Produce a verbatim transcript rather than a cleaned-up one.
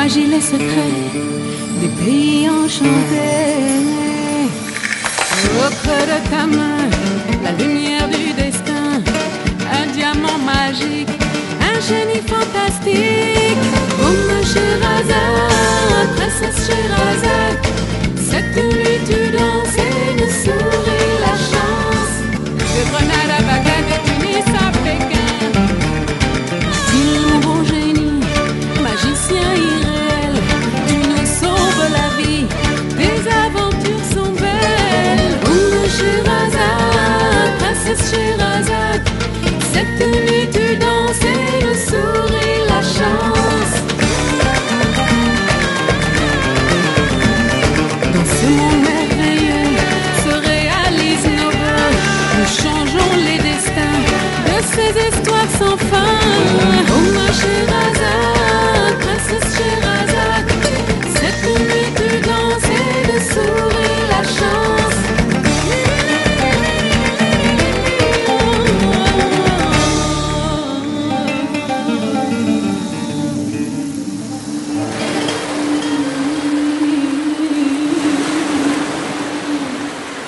magie, les secrets des pays enchantés. Au creux de ta main, la lumière du destin, un diamant magique, un génie fantastique. Oh ma Scheherazade, princesse Scheherazade, c'est tout.